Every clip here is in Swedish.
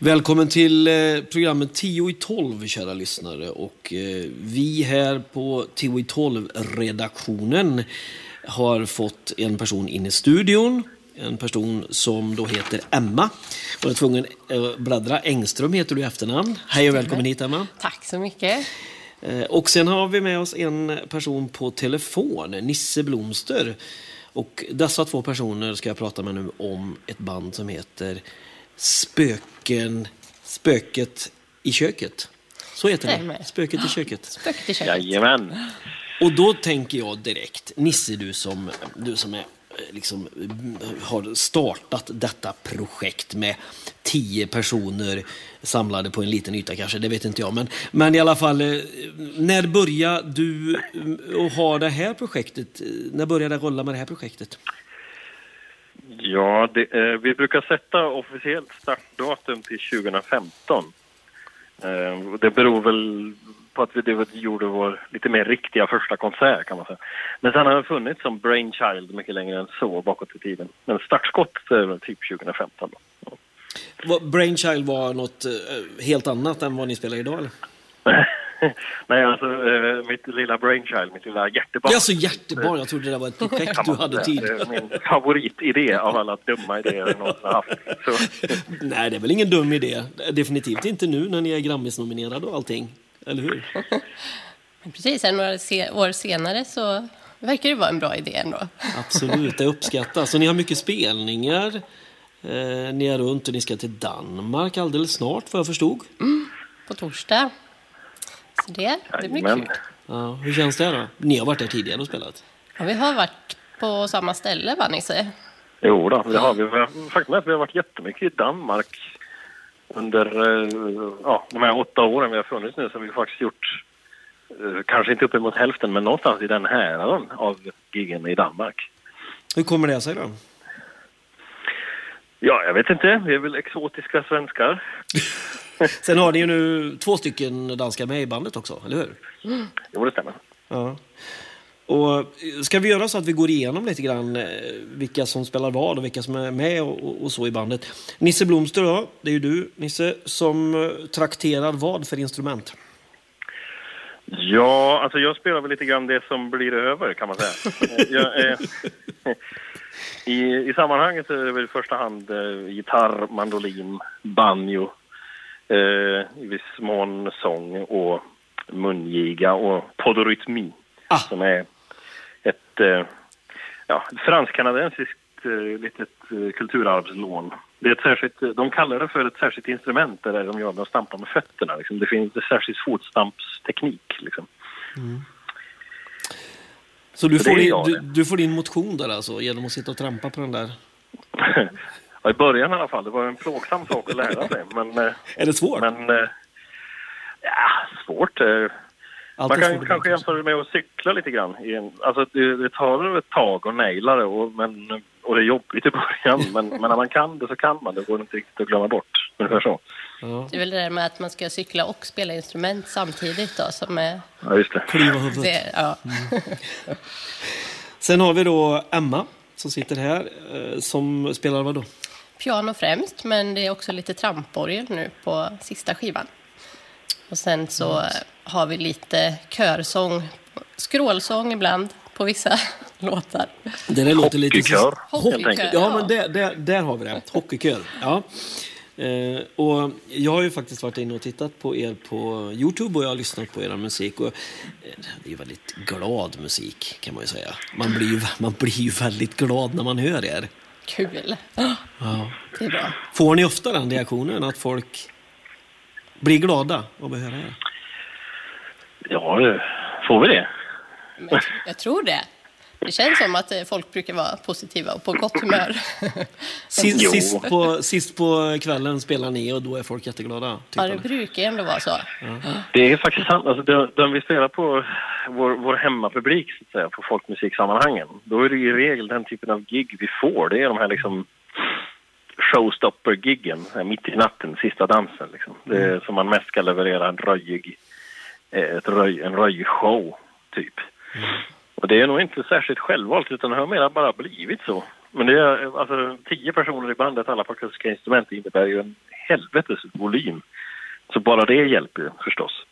Välkommen till programmet 10 i 12, kära lyssnare. Och vi här på 10 i 12-redaktionen har fått en person in i studion. En person som då heter Emma. Och är tvungen bläddra. Engström heter du i efternamn. Hej och välkommen hit, Emma. Tack så mycket. Och sen har vi med oss en person på telefon, Nisse Blomster. Och dessa två personer ska jag prata med nu om ett band som heter Spöket i köket. Så heter det. Spöket i köket. Spöket i köket. Jajamän. Och då tänker jag direkt, Nisse, du som är liksom har startat detta projekt med 10 personer samlade på en liten yta kanske, det vet inte jag, men i alla fall, när började du att ha det här projektet? När började det rulla med det här projektet? Ja, vi brukar sätta officiellt startdatum till 2015. Det beror väl på att vi gjorde vår lite mer riktiga första konsert, kan man säga. Men sen har det funnits som Brainchild mycket längre än så bakåt i tiden. Men startskott är väl typ 2015 då. Ja. Brainchild var något helt annat än vad ni spelar idag, eller? Nej, alltså mitt lilla Brainchild, mitt lilla hjärtebarn. Ja, så hjärtebarn. Jag trodde det var ett projekt du hade tid. Min favoritidé av alla dumma idéer jag någonsin haft. Så. Nej, det är väl ingen dum idé. Definitivt inte nu när ni är Grammis-nominerade och allting. Eller hur? Men precis, några år senare så verkar det vara en bra idé ändå. Absolut, det uppskattas. Så ni har mycket spelningar. Ni är runt och ni ska till Danmark alldeles snart, för jag förstod. På torsdag. Så det blir kul. Ja, hur känns det då? Ni har varit där tidigare och spelat. Ja, vi har varit på samma ställe, va, Nisse? Jo då, det har vi. Faktum är att vi har varit jättemycket i Danmark under de här 8 åren vi har funnits nu, så har vi faktiskt gjort kanske inte uppemot hälften, men någonstans i den här av giggen i Danmark. Hur kommer det sig då? Ja, jag vet inte. Vi är väl exotiska svenskar. Sen har ni ju nu 2 stycken danskar med i bandet också, eller hur? Jo, det stämmer. Ja. Och ska vi göra så att vi går igenom lite grann vilka som spelar vad och vilka som är med och så i bandet. Nisse Blomster då, det är ju du, Nisse, som trakterar vad för instrument? Ja, alltså jag spelar väl lite grann det som blir över, kan man säga. I sammanhanget är det väl i första hand gitarr, mandolin, banjo, i viss mån sång och mungiga och podorytmi. Som är ett fransk-kanadensiskt litet kulturarvslån. Det är ett särskilt, de kallar det för ett särskilt instrument där de gör med att stampa med fötterna. Liksom. Det finns ett särskilt fotstampsteknik. Liksom. Så du får din motion där alltså, genom att sitta och trampa på den där? Ja, i början i alla fall. Det var en plågsam sak att lära sig. Men, är det svårt? Svårt. Man kan kanske jämföra med att cykla lite grann. Alltså det tar ett tag och naila det och det är jobbigt i början. Men när man kan det så kan man. Det går inte riktigt att glömma bort. Ungefär så. Ja. Det är väl det där med att man ska cykla och spela instrument samtidigt då, som är... Ja, just det. Kliva huvudet. Ja. Sen har vi då Emma som sitter här, som spelar vad då? Piano främst, men det är också lite tramporgel nu på sista skivan. Och sen så har vi lite körsång, skrålsång ibland på vissa låtar. Det låter lite Hockeykör. Ja, men där har vi det. Hockeykör. Ja. Och jag har ju faktiskt varit inne och tittat på er på YouTube och jag har lyssnat på er musik och det är ju väldigt glad musik, kan man ju säga. Man blir ju väldigt glad när man hör er. Kul. Ja. Det är bra. Får ni ofta den reaktionen att folk blir glada av att höra er? Ja, får vi det? Men jag tror det. Det känns som att folk brukar vara positiva och på gott humör. Sist på kvällen spelar ni och då är folk jätteglada. Ja, det brukar ändå vara så. Ja. Det är faktiskt sant. Alltså, de vi spelar på vår hemmapublik, så att säga, på folkmusiksammanhangen. Då är det i regel den typen av gig vi får. Det är de här liksom showstopper-giggen, mitt i natten, sista dansen. Liksom. Det är som man mest ska leverera en röjig show, typ. Och det är nog inte särskilt självvalt, utan det har mer bara blivit så. Men det är alltså 10 personer i bandet, alla på akustiska instrument, innebär ju en helvetes volym. Så bara det hjälper ju förstås.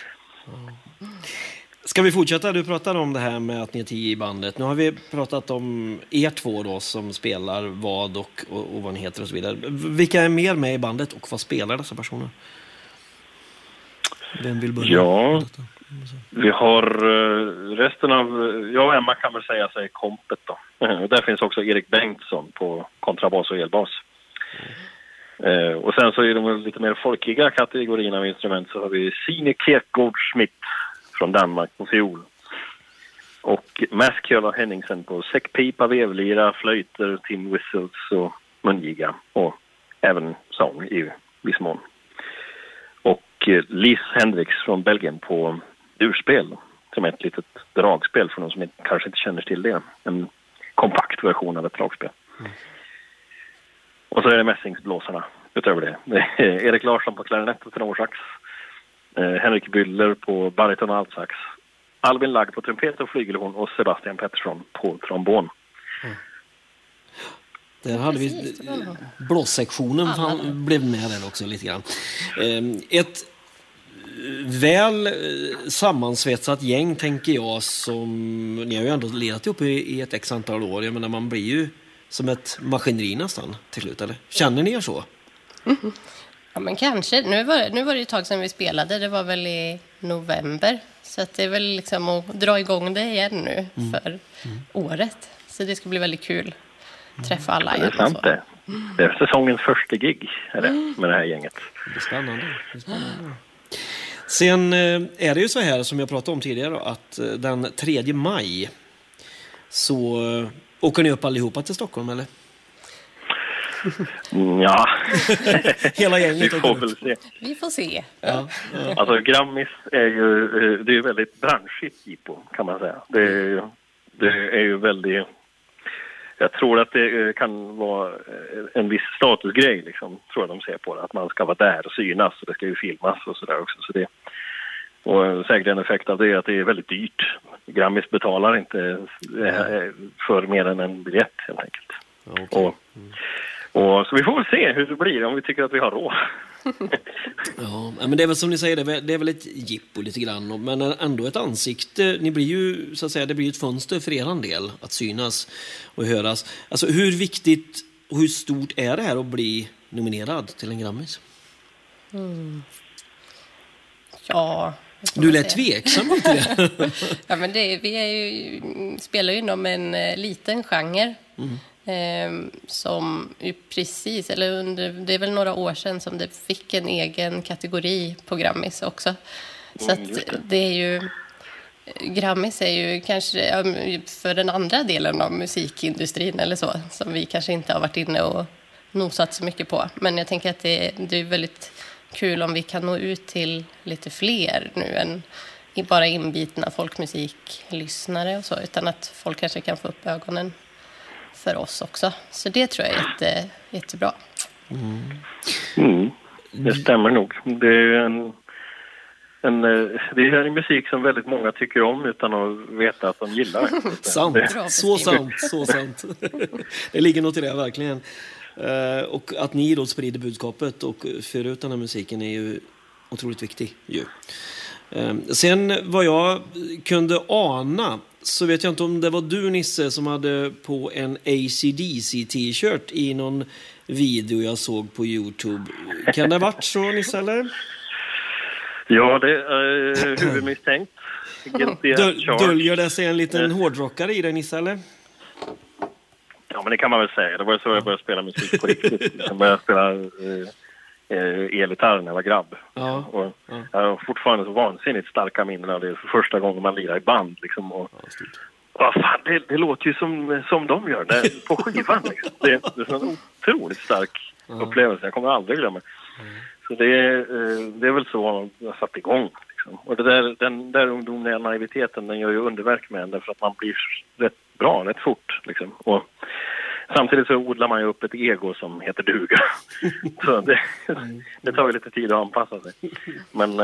Ska vi fortsätta? Du pratade om det här med att ni är 10 i bandet. Nu har vi pratat om er 2 då som spelar vad och vad ni heter och så vidare. Vilka är mer med i bandet och vad spelar dessa personer? Vem vill börja? Ja, vi har resten av... Jag och Emma kan väl säga sig kompet då. Där finns också Erik Bengtsson på kontrabas och elbas. Och sen så är de lite mer folkiga kategorierna av instrument, så har vi Signe Kierkegaard-Schmidt från Danmark på fiol. Och Mads Kjöller Henningsen på säckpipa, vevlira, flöjter, tin whistles och mungiga. Och även sång i viss mån. Och Lis Hendricks från Belgien på durspel, som är ett litet dragspel för de som kanske inte känner till det. En kompakt version av ett dragspel. Och så är det mässingsblåsarna utöver det. Det är Erik Larsson på klarinett och tenorsax. Henrik Büller på bariton och altsax. Albin Lagg på trumpet och flygelhorn och Sebastian Pettersson på trombon. Där hade vi blåssektionen blev med där också lite grann. Ett väl sammansvetsat gäng tänker jag, som ni har ju ändå ledat ihop i ett x antal år. Jag menar, man blir ju som ett maskineri nästan till slut, eller? Känner ni er så? Ja, men kanske. Nu var det ju ett tag sedan vi spelade. Det var väl i november. Så att det är väl liksom att dra igång det igen nu för året. Så det ska bli väldigt kul att träffa alla igen. Det är sant det. Det är säsongens första gig med det här gänget. Det är spännande. Sen är det ju så här som jag pratade om tidigare, att den 3 maj så åker ni upp allihopa till Stockholm, eller? Ja. Hela gänget. Vi får väl se. Vi får se. Ja. Alltså Grammis är ju det är väldigt branschigt jippo, kan man säga. Det är ju väldigt... Jag tror att det kan vara en viss statusgrej, liksom, tror jag de ser på det. Att man ska vara där och synas, och det ska ju filmas och sådär också. Så det, och säkert en effekt av det är att det är väldigt dyrt. Grammis betalar inte för mer än en biljett, helt enkelt. Okay. Och så vi får väl se hur det blir, om vi tycker att vi har råd. Ja, men det är väl som ni säger, det är väl ett jippo lite grann, men ändå ett ansikte. Ni blir ju, så att säga, det blir ett fönster för er del att synas och höras. Alltså, hur viktigt och hur stort är det här att bli nominerad till en Grammis? Ja... Du lät tveksam mot det. Ja, men vi spelar ju inom en liten genre. Som ju precis, eller det är väl några år sedan som det fick en egen kategori på Grammis också. Så att det är ju, Grammis är ju kanske för den andra delen av musikindustrin eller så, som vi kanske inte har varit inne och nosat så mycket på. Men jag tänker att det är väldigt kul om vi kan nå ut till lite fler nu än bara inbitna folkmusiklyssnare och så, utan att folk kanske kan få upp ögonen för oss också. Så det tror jag är jättebra. Det stämmer nog. Det är det är en musik som väldigt många tycker om utan att veta att de gillar. Sant. Så sant. Det ligger något i det, verkligen. Och att ni då sprider budskapet och för ut den här musiken är ju otroligt viktig. Sen vad jag kunde ana, så vet jag inte om det var du, Nisse, som hade på en AC/DC t-shirt i någon video jag såg på YouTube. Kan det ha varit så, Nisse, eller? Ja, det är huvudmisstänkt. Döljer det sig en liten hårdrockare i det, Nisse, eller? Ja, men det kan man väl säga. Det var så jag började spela musik på riktigt. Jag började spela elgitarr när jag var grabb. Ja. Och jag har fortfarande så vansinnigt starka minnen av det. För första gången man lirar i band. Liksom, och, vad fan, det låter ju som de gör det på skivan. Liksom. Det är en otroligt stark upplevelse. Jag kommer aldrig glömma. Så det är väl så jag satt igång. Liksom. Och den där ungdomliga naiviteten, den gör ju underverk med en. Därför att man blir rätt bra, rätt fort. Liksom. Och samtidigt så odlar man ju upp ett ego som heter duga. Så det tar ju lite tid att anpassa sig. Men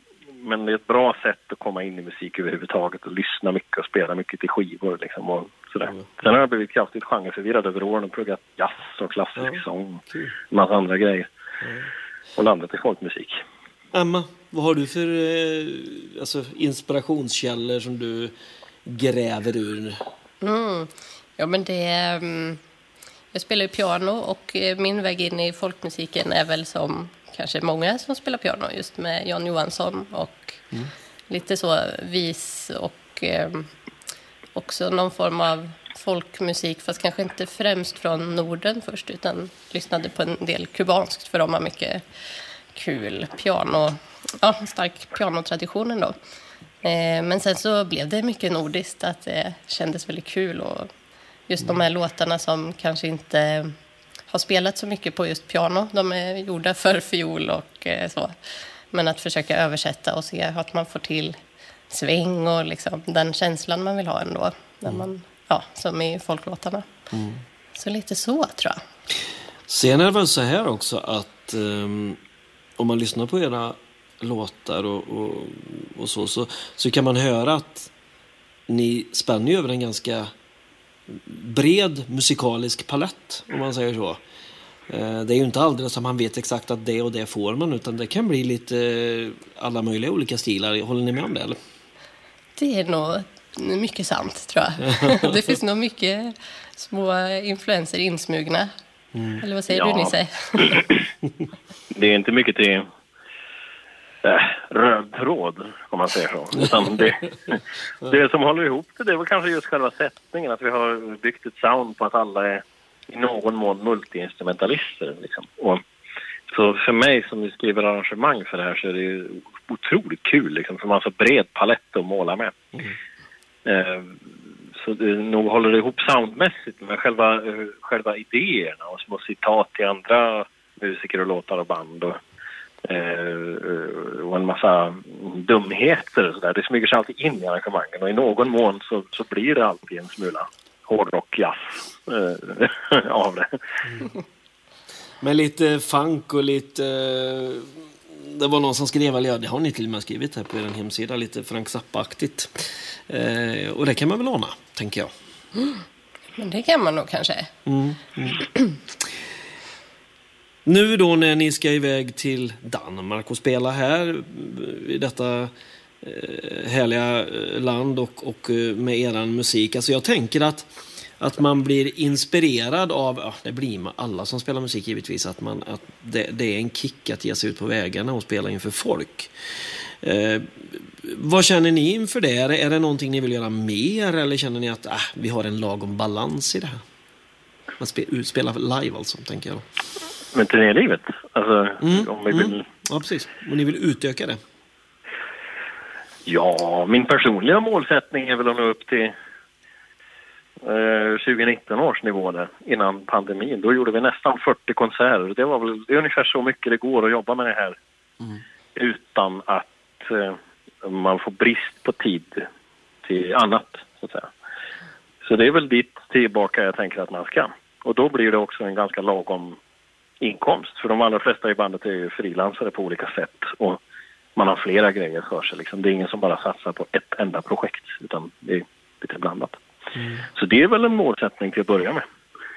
det är ett bra sätt att komma in i musik överhuvudtaget och lyssna mycket och spela mycket till skivor. Liksom. Och Sådär. Sen har jag blivit kraftigt genreförvirrad över åren och pluggat jazz och klassisk sång. En massa andra grejer. Och landat i folkmusik. Emma, vad har du för inspirationskällor som du gräver ur? Ja, men jag spelar ju piano och min väg in i folkmusiken är väl som kanske många som spelar piano, just med Jan Johansson och lite så vis och också någon form av folkmusik, fast kanske inte främst från Norden först, utan lyssnade på en del kubanskt för de har mycket kul stark pianotradition ändå. Men sen så blev det mycket nordiskt, att det kändes väldigt kul och just de här låtarna som kanske inte har spelat så mycket på just piano, de är gjorda för fiol och så. Men att försöka översätta och se att man får till sväng och liksom den känslan man vill ha ändå. När man, som i folklåtarna. Så lite så, tror jag. Sen är det väl så här också att om man lyssnar på era låtar och så kan man höra att ni spänner över en ganska bred musikalisk palett, om man säger så. Det är ju inte aldrig som man vet exakt att det och det får man, utan det kan bli lite alla möjliga olika stilar. Håller ni med om det, eller? Det är nog mycket sant, tror jag. Det finns nog mycket små influenser insmugna. Eller vad säger du, Nisse? Det är inte mycket till röd tråd, om man säger så. Utan det som håller ihop det är väl kanske just själva sättningen. Att vi har byggt ett sound på att alla är i någon mån multiinstrumentalister. Liksom. Och så för mig som skriver arrangemang för det här så är det ju otroligt kul. Liksom, för man har så bred palett att måla med. Så det nog håller det ihop soundmässigt med själva idéerna och små citat till andra musiker och låtar och band och en massa dumheter och sådär. Det smyger sig alltid in i arrangemangen och i någon mån så blir det alltid en smula hårdrock jazz av det. Men lite funk och lite det var någon som skrev, eller det har ni till och med skrivit här på er hemsida, lite Frank Zappa-aktigt. Och det kan man väl låna, tänker jag. Men det kan man nog kanske. Nu då när ni ska iväg till Danmark och spela här i detta härliga land och med eran musik. Alltså jag tänker att man blir inspirerad av, det blir med alla som spelar musik givetvis, att det är en kick att ge sig ut på vägarna och spela inför folk. Vad känner ni inför det? Är det någonting ni vill göra mer, eller känner ni att vi har en lagom balans i det här? Man spelar live alltså, tänker jag. Men turnélivet? Alltså, om vi vill... Ja, precis. Och ni vill utöka det? Ja, min personliga målsättning är väl att nå upp till 2019 års nivå där, innan pandemin. Då gjorde vi nästan 40 konserter. Det är ungefär så mycket det går att jobba med det här utan att man får brist på tid till annat, så att säga. Så det är väl dit tillbaka jag tänker att man ska. Och då blir det också en ganska lagom inkomst. För de allra flesta i bandet är ju frilansare på olika sätt. Och man har flera grejer för sig. Liksom. Det är ingen som bara satsar på ett enda projekt. Utan det är lite blandat. Så det är väl en målsättning till att börja med.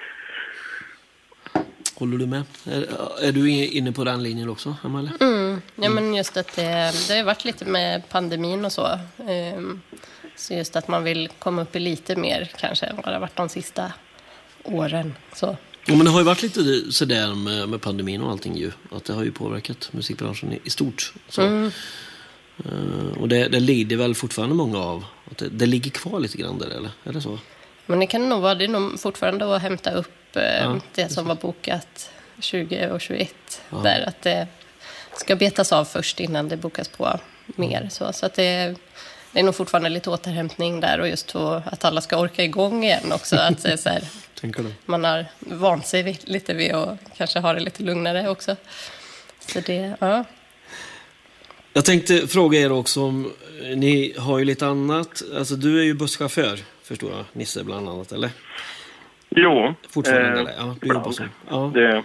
Håller du med? Är du inne på den linjen också, Amalie? Ja, men just att det har varit lite med pandemin och så. Så just att man vill komma upp i lite mer kanske än vad det har varit de sista åren. Så. Ja, men det har ju varit lite sådär med pandemin och allting ju. Att det har ju påverkat musikbranschen i stort. Så. Och det lider väl fortfarande många av. Att det ligger kvar lite grann där, eller? Är det så? Men det kan nog vara, det är nog fortfarande att hämta upp det som var bokat 20 och 21. Där att det ska betas av först innan det bokas på mer. Så att det är nog fortfarande lite återhämtning där, och just att alla ska orka igång igen också. Att så här, man har vant sig lite vid och kanske har det lite lugnare också. Så det, ja. Jag tänkte fråga er också om ni har ju lite annat. Alltså du är ju busschaufför, förstår jag, Nisse bland annat, eller? Jo. Fortfarande, eller? Ja, du jobbar som. Ja. Det...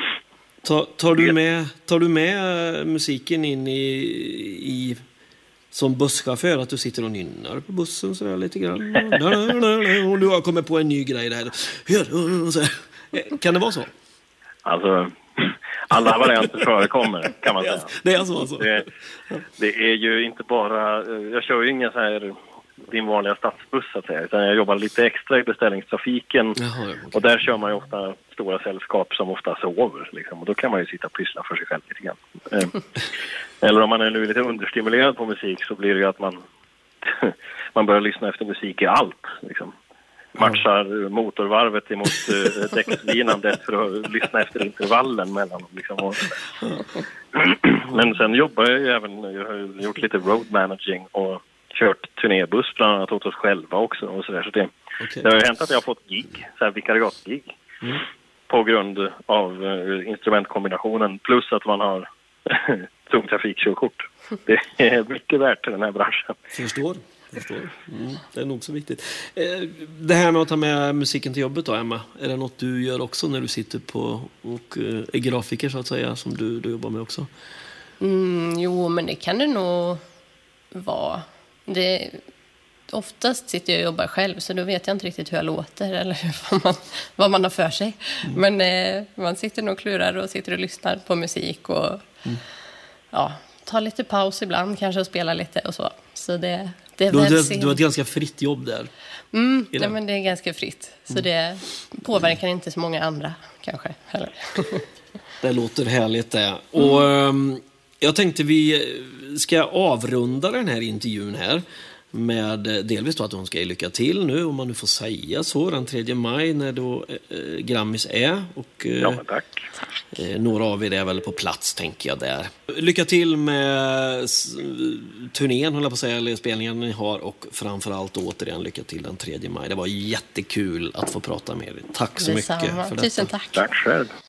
Tar du med musiken in i som busschaufför att du sitter och nynnar på bussen så där lite grann. Och nu har jag kommit på en ny grej där. Kan det vara så? Alltså, alla varianter förekommer, kan man säga. Det är alltså. Det är ju inte bara... Jag kör ju ingen så här din vanliga stadsbuss, så att säga, utan jag jobbar lite extra i beställningstrafiken. Jaha, okay. Och där kör man ju ofta stora sällskap som ofta sover. Liksom, och då kan man ju sitta och pyssla för sig själv lite grann. Eller om man är nu lite understimulerad på musik så blir det ju att man börjar lyssna efter musik i allt. Liksom. Matchar motorvarvet emot däckslinandet för att lyssna efter intervallen mellan dem. Liksom. Men sen jobbar jag ju även, jag har gjort lite road managing och kört turnébuss bland annat åt oss själva också. Och så där. Så det har ju hänt att jag har fått gig, så här vikariatgig, på grund av instrumentkombinationen plus att man har tung trafikkörkort. Det är mycket värt i den här branschen. Förstår. Det är nog så viktigt. Det här med att ta med musiken till jobbet då, Emma, är det något du gör också när du sitter på och är grafiker så att säga, som du jobbar med också? Jo, men det kan det nog vara. Oftast sitter jag och jobbar själv, så då vet jag inte riktigt hur jag låter eller vad man har för sig. Men man sitter nog och klurar och sitter och lyssnar på musik och tar lite paus ibland kanske och spelar lite och så. Så det är du har ett ganska fritt jobb där. Nej, men det är ganska fritt. Så det påverkar inte så många andra kanske heller. Det låter härligt det. Och jag tänkte vi ska avrunda den här intervjun här med delvis då att hon ska lycka till nu, om man nu får säga så, den 3 maj när då Grammis är. Och, tack. Några av er är väl på plats, tänker jag där. Lycka till med turnén, håller jag på att säga, eller spelningen ni har, och framförallt återigen lycka till den 3 maj. Det var jättekul att få prata med er. Tack så mycket för detta. Tusen tack. Tack själv.